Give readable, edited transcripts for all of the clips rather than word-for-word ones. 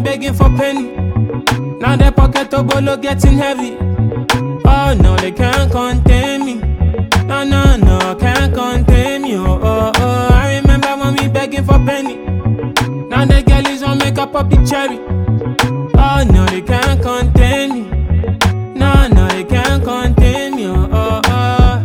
begging for penny. Now the pocket of bolo getting heavy. Oh no, they can't contain me. No, no, no, can't contain me. Oh, oh, oh. I remember when we begging for penny. Now the girlies won't make up of the cherry. Oh no, they can't contain me. No, no, they can't contain me. Oh, oh, oh.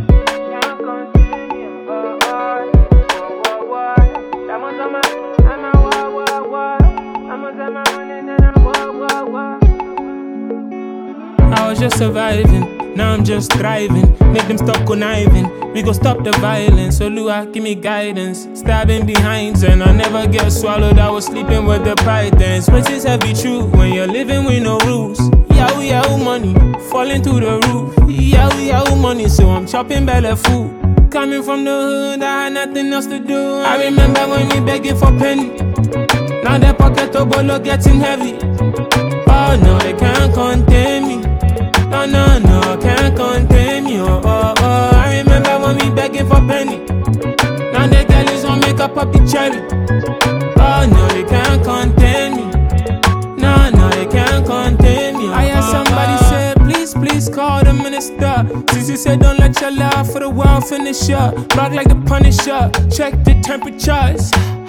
I was just surviving, now I'm just thriving. Make them stop conniving, we gon' stop the violence. So Lua, give me guidance. Stabbing behind and I never get swallowed. I was sleeping with the pythons. Which is heavy true when you're living with no rules. Yahoo, yahoo money, falling through the roof. Yahoo, yahoo money, so I'm chopping belly food. Coming from the hood, I had nothing else to do. I remember when we begging for penny. Now the pocket of bolo getting heavy. Oh no, they can't contain me. No, no, no, can't contain me. Oh, oh, oh. I remember when we begging for penny. Now the girlies won't make up of the cherry. Oh no, they can't contain me. No, no, they can't contain me. I heard somebody say, please, please call the minister. Sissy said, don't let your love for the world finish up. Rock like the Punisher, check the temperatures.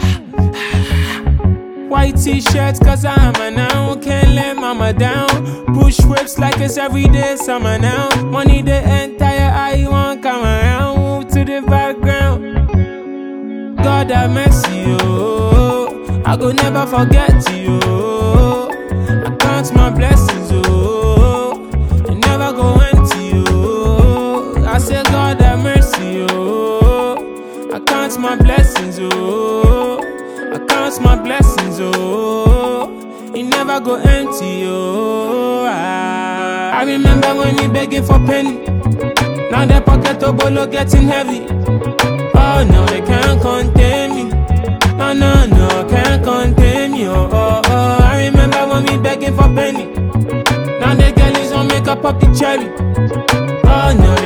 White t-shirts cause I'm a now. Can't let mama down. Push whips like it's everyday summer now. Money the entire eye won't come around. Move to the background. God have mercy, oh. I go never forget you, oh. I count my blessings, oh. I never go empty, oh. I say God have mercy, oh. I count my blessings, oh. I count my blessings, oh. It never go empty, oh. I remember when we begging for penny. Now the pocket of bolo getting heavy. Oh no, they can't contain me. No, no, no, can't contain me, oh, oh, oh. I remember when we begging for penny. Now the girlies won't make up of the cherry. Oh no,